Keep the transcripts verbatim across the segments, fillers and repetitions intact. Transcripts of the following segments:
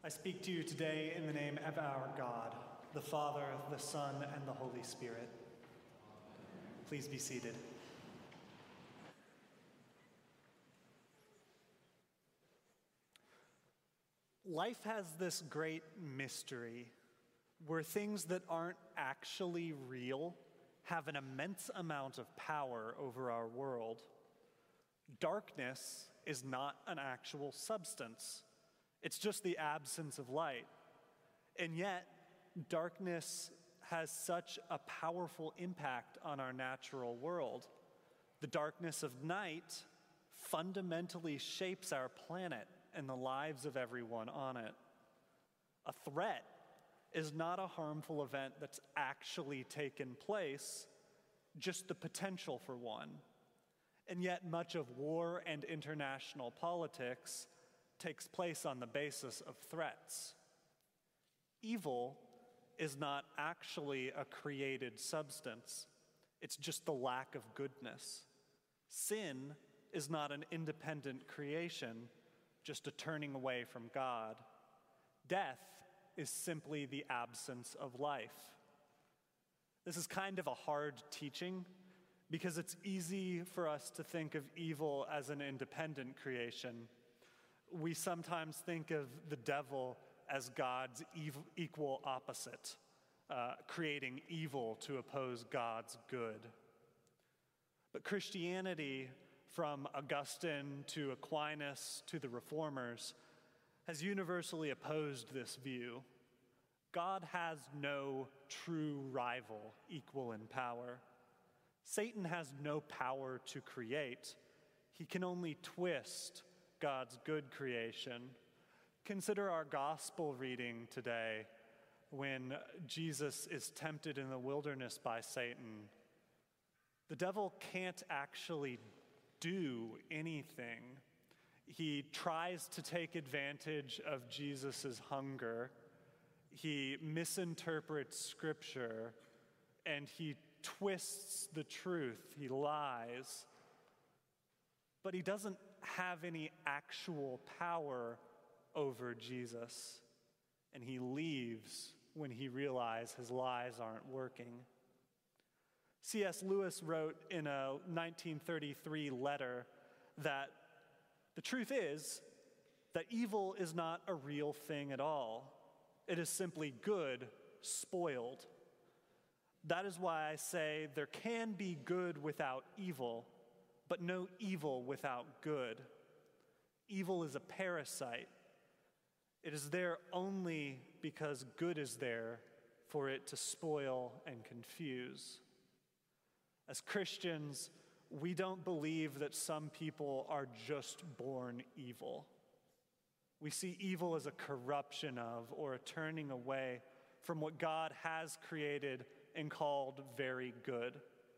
I speak to you today in the name of our God, the Father, the Son, and the Holy Spirit. Please be seated. Life has this great mystery where things that aren't actually real have an immense amount of power over our world. Darkness is not an actual substance. It's just the absence of light. And yet, darkness has such a powerful impact on our natural world. The darkness of night fundamentally shapes our planet and the lives of everyone on it. A threat is not a harmful event that's actually taken place, just the potential for one. And yet much of war and international politics takes place on the basis of threats. Evil is not actually a created substance. It's just the lack of goodness. Sin is not an independent creation, just a turning away from God. Death is simply the absence of life. This is kind of a hard teaching because it's easy for us to think of evil as an independent creation. We sometimes think of the devil as God's ev- equal opposite, uh, creating evil to oppose God's good. But Christianity, from Augustine to Aquinas to the Reformers, has universally opposed this view. God has no true rival equal in power. Satan has no power to create. He can only twist God's good creation. Consider our gospel reading today when Jesus is tempted in the wilderness by Satan. The devil can't actually do anything. He tries to take advantage of Jesus' hunger. He misinterprets Scripture, and he twists the truth. He lies. But he doesn't have any actual power over Jesus, and he leaves when he realizes his lies aren't working. C S Lewis wrote in a nineteen thirty-three letter that the truth is that evil is not a real thing at all. It is simply good spoiled. That is why I say there can be good without evil, but no evil without good. Evil is a parasite. It is there only because good is there for it to spoil and confuse. As Christians, we don't believe that some people are just born evil. We see evil as a corruption of or a turning away from what God has created and called very good.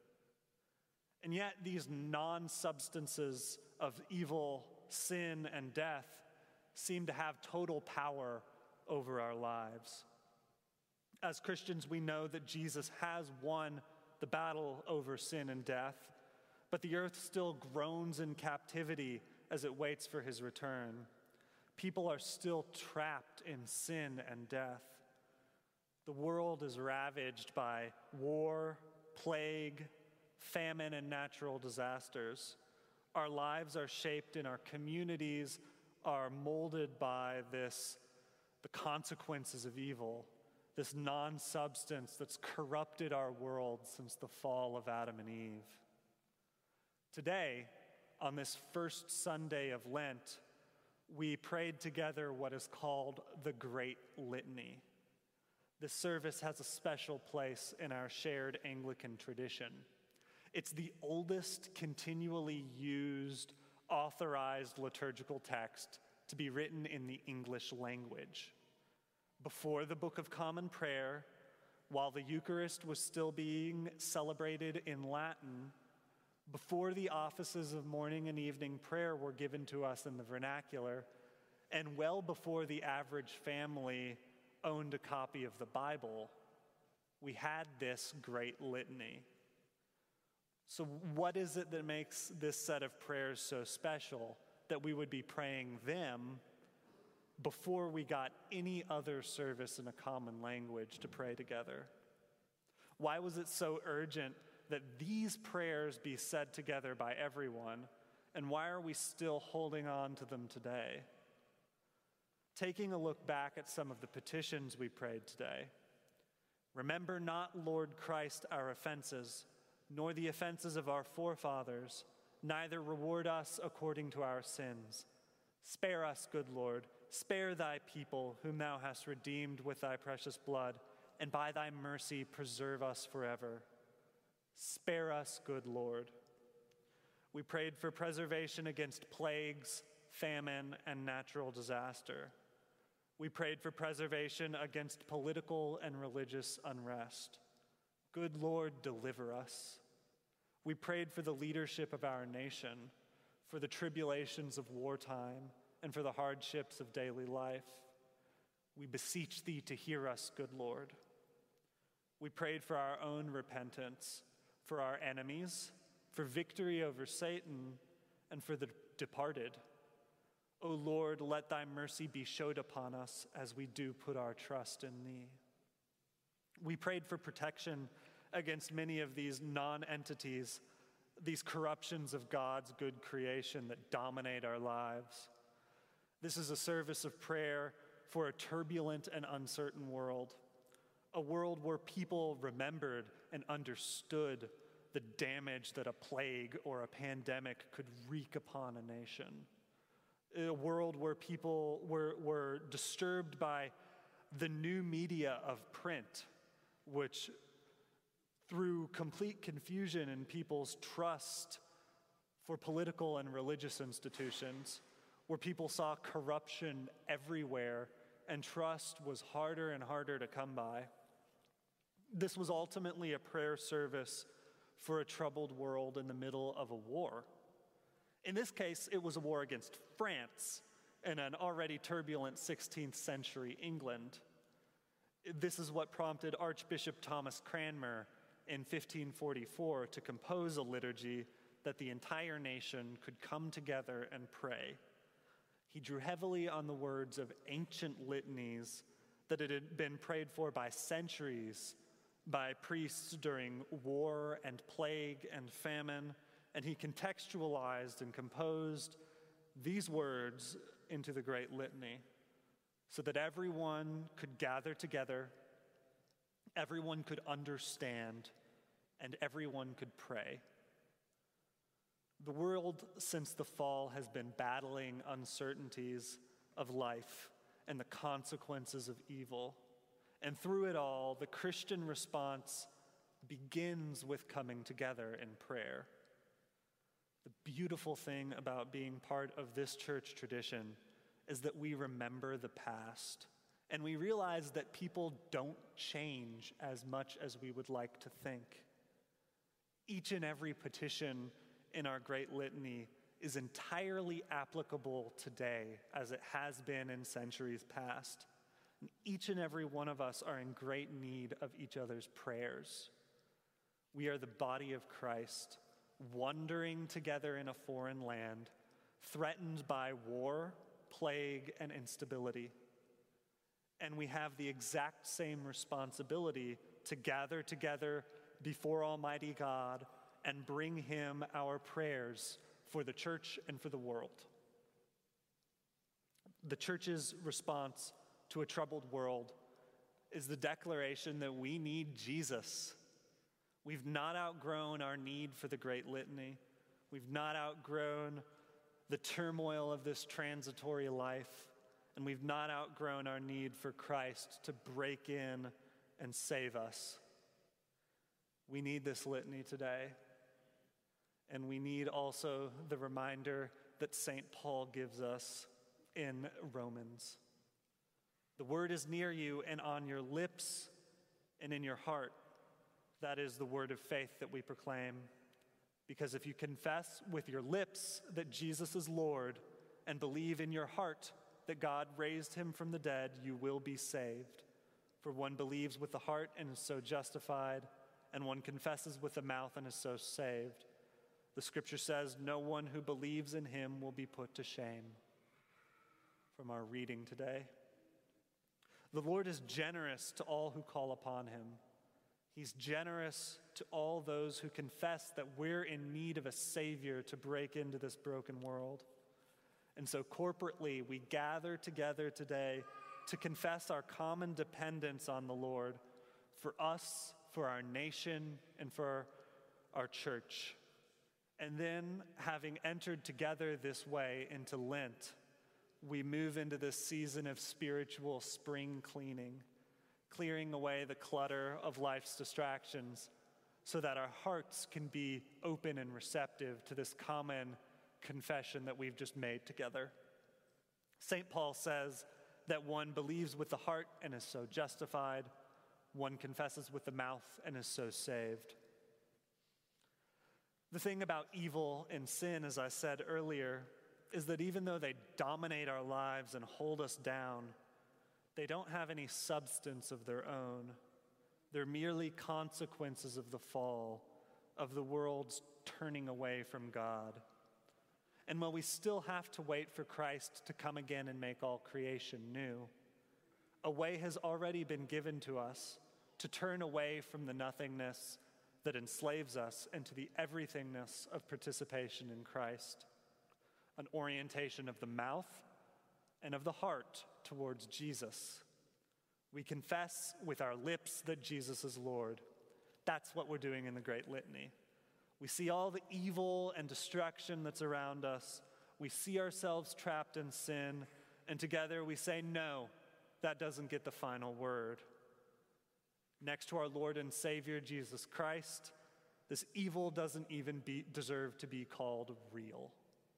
And yet these non-substances of evil, sin, and death seem to have total power over our lives. As Christians, we know that Jesus has won the battle over sin and death, but the earth still groans in captivity as it waits for his return. People are still trapped in sin and death. The world is ravaged by war, plague, famine, and natural disasters. Our lives are shaped and our communities are molded by this, the consequences of evil, this non-substance that's corrupted our world since the fall of Adam and Eve. Today, on this first Sunday of Lent, we prayed together what is called the Great Litany. This service has a special place in our shared Anglican tradition. It's the oldest continually used, authorized liturgical text to be written in the English language. Before the Book of Common Prayer, while the Eucharist was still being celebrated in Latin, before the offices of morning and evening prayer were given to us in the vernacular, and well before the average family owned a copy of the Bible, we had this great litany. So what is it that makes this set of prayers so special that we would be praying them before we got any other service in a common language to pray together? Why was it so urgent that these prayers be said together by everyone, and why are we still holding on to them today? Taking a look back at some of the petitions we prayed today. Remember not, Lord Christ, our offenses, nor the offenses of our forefathers, neither reward us according to our sins. Spare us, good Lord, spare thy people, whom thou hast redeemed with thy precious blood, and by thy mercy preserve us forever. Spare us, good Lord. We prayed for preservation against plagues, famine, and natural disaster. We prayed for preservation against political and religious unrest. Good Lord, deliver us. We prayed for the leadership of our nation, for the tribulations of wartime, and for the hardships of daily life. We beseech thee to hear us, good Lord. We prayed for our own repentance, for our enemies, for victory over Satan, and for the departed. O Lord, let thy mercy be showed upon us as we do put our trust in thee. We prayed for protection against many of these non-entities, these corruptions of God's good creation that dominate our lives. This is a service of prayer for a turbulent and uncertain world, a world where people remembered and understood the damage that a plague or a pandemic could wreak upon a nation. A world where people were, were disturbed by the new media of print, which through complete confusion in people's trust for political and religious institutions, where people saw corruption everywhere and trust was harder and harder to come by. This was ultimately a prayer service for a troubled world in the middle of a war. In this case, it was a war against France in an already turbulent sixteenth century England. This is what prompted Archbishop Thomas Cranmer in fifteen forty-four to compose a liturgy that the entire nation could come together and pray. He drew heavily on the words of ancient litanies that had been prayed for by centuries by priests during war and plague and famine, and he contextualized and composed these words into the great litany so that everyone could gather together, everyone could understand, and everyone could pray. The world since the fall has been battling uncertainties of life and the consequences of evil. And through it all, the Christian response begins with coming together in prayer. The beautiful thing about being part of this church tradition is that we remember the past, and we realize that people don't change as much as we would like to think. Each and every petition in our great litany is entirely applicable today as it has been in centuries past. And each and every one of us are in great need of each other's prayers. We are the body of Christ, wandering together in a foreign land, threatened by war, plague, and instability. And we have the exact same responsibility to gather together before Almighty God and bring him our prayers for the church and for the world. The church's response to a troubled world is the declaration that we need Jesus. We've not outgrown our need for the great litany. We've not outgrown the turmoil of this transitory life, and we've not outgrown our need for Christ to break in and save us. We need this litany today, and we need also the reminder that Saint Paul gives us in Romans. The word is near you and on your lips and in your heart. That is the word of faith that we proclaim. Because if you confess with your lips that Jesus is Lord and believe in your heart that God raised him from the dead, you will be saved. For one believes with the heart and is so justified, and one confesses with the mouth and is so saved. The scripture says, no one who believes in him will be put to shame. from our reading today. The Lord is generous to all who call upon him. He's generous to all those who confess that we're in need of a Savior to break into this broken world. And so corporately, we gather together today to confess our common dependence on the Lord for us, for our nation, and for our church. And then, having entered together this way into Lent, we move into this season of spiritual spring cleaning, clearing away the clutter of life's distractions so that our hearts can be open and receptive to this common confession that we've just made together. Saint Paul says that one believes with the heart and is so justified, one confesses with the mouth and is so saved. The thing about evil and sin, as I said earlier, is that even though they dominate our lives and hold us down, they don't have any substance of their own. They're merely consequences of the fall, of the world's turning away from God. And while we still have to wait for Christ to come again and make all creation new, a way has already been given to us to turn away from the nothingness that enslaves us and to the everythingness of participation in Christ. An orientation of the mouth and of the heart towards Jesus. We confess with our lips that Jesus is Lord. That's what we're doing in the Great Litany. We see all the evil and destruction that's around us. We see ourselves trapped in sin, and together we say, no, that doesn't get the final word. Next to our Lord and Savior, Jesus Christ, this evil doesn't even be, deserve to be called real.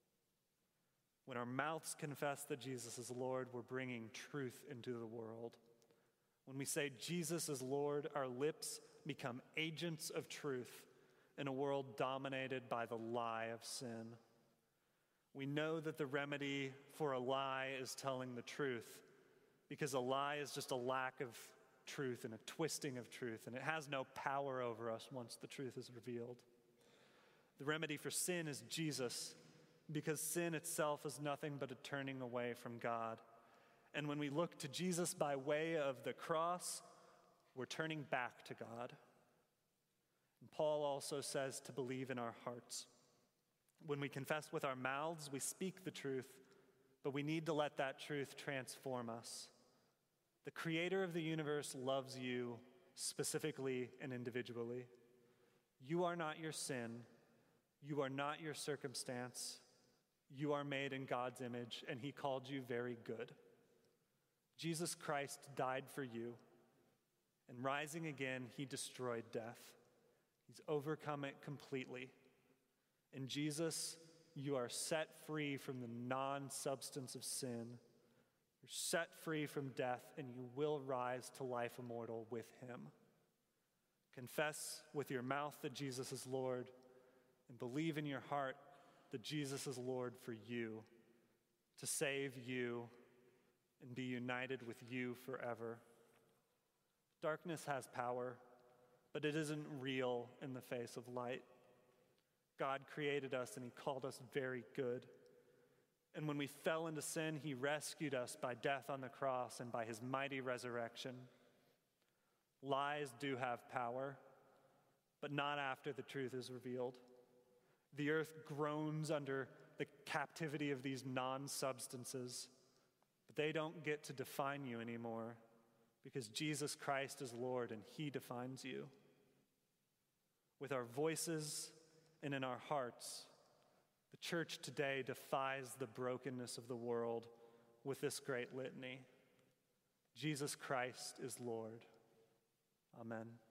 When our mouths confess that Jesus is Lord, we're bringing truth into the world. When we say Jesus is Lord, our lips become agents of truth in a world dominated by the lie of sin. We know that the remedy for a lie is telling the truth, because a lie is just a lack of truth and a twisting of truth, and it has no power over us once the truth is revealed. The remedy for sin is Jesus, because sin itself is nothing but a turning away from God. And when we look to Jesus by way of the cross, we're turning back to God. And Paul also says to believe in our hearts. When we confess with our mouths, we speak the truth, but we need to let that truth transform us. The Creator of the universe loves you specifically and individually. You are not your sin. You are not your circumstance. You are made in God's image, and he called you very good. Jesus Christ died for you, and rising again, he destroyed death. He's overcome it completely. In Jesus, you are set free from the non-substance of sin. You're set free from death, and you will rise to life immortal with him. Confess with your mouth that Jesus is Lord, and believe in your heart that Jesus is Lord for you, to save you and be united with you forever. Darkness has power, but it isn't real in the face of light. God created us and he called us very good. And when we fell into sin, he rescued us by death on the cross and by his mighty resurrection. Lies do have power, but not after the truth is revealed. The earth groans under the captivity of these non-substances, but they don't get to define you anymore because Jesus Christ is Lord and he defines you. With our voices and in our hearts, the church today defies the brokenness of the world with this great litany. Jesus Christ is Lord. Amen.